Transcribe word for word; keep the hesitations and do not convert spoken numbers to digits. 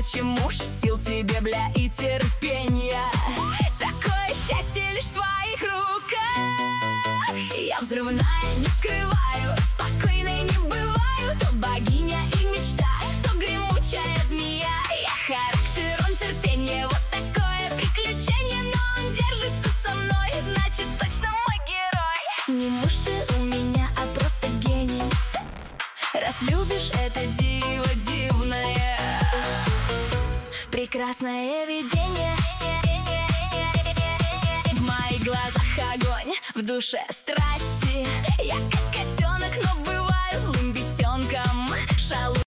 ночи муж, сил тебе, бля, и терпения. Такое счастье лишь в твоих руках. Я взрывная, не скрываю, спокойной не бываю. То богиня и мечта, то гремучая змея. Я характер, он терпение, вот такое приключение. Но он держится со мной, значит точно мой герой. Не муж ты у меня, а просто гений. Раз любишь это диво дивное, прекрасное видение. В моих глазах огонь, в душе страсти. Я как котенок, но бываю злым бесенком. Шалу